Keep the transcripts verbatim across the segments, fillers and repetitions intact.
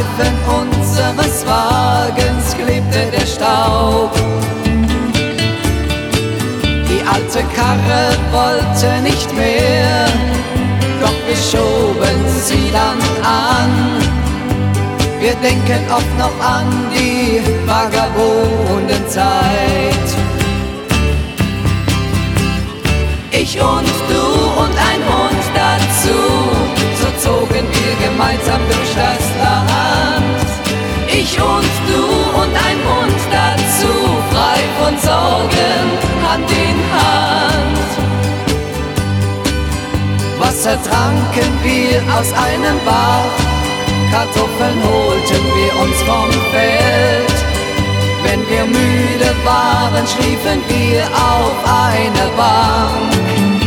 Reifen unseres Wagens klebte der Staub. Die alte Karre wollte nicht mehr, doch wir schoben sie dann an. Wir denken oft noch an die Vagabundenzeit. Ich und du und ein Hund dazu, so zogen wir gemeinsam durch das Land. Ich und du und ein Hund dazu, frei von Sorgen, Hand in Hand. Wasser tranken wir aus einem Bach, Kartoffeln holten wir uns vom Feld. Wenn wir müde waren, schliefen wir auf einer Bank.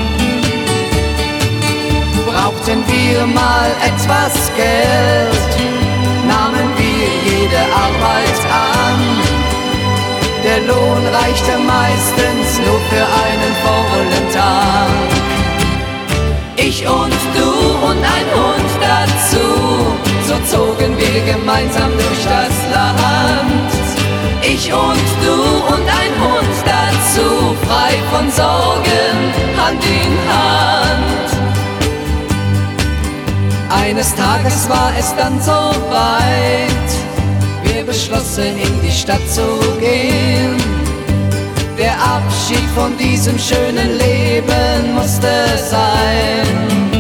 Brauchten wir mal etwas Geld, nahmen wir jede Arbeit an. Der Lohn reichte meistens nur für einen vollen Tag. Ich und du und ein Hund dazu, so zogen wir gemeinsam durch das Land. Ich und du und ein Hund dazu, frei von Sorgen, Hand in Hand. Eines Tages war es dann so weit, wir beschlossen in die Stadt zu gehen. Der Abschied von diesem schönen Leben musste sein.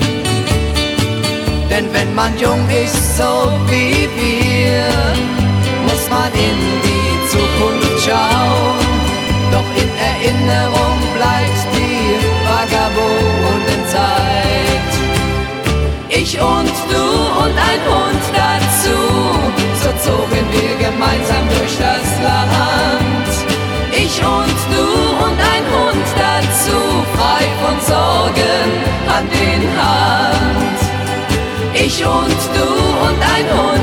Denn wenn man jung ist, so wie wir, muss man in die Zukunft schauen. Doch in Erinnerung bleibt die Vagabundenzeit. Ich und du und ein Hund dazu, so zogen wir gemeinsam durch das Land. Ich und du und ein Hund dazu, frei von Sorgen, Hand in Hand. Ich und du und ein Hund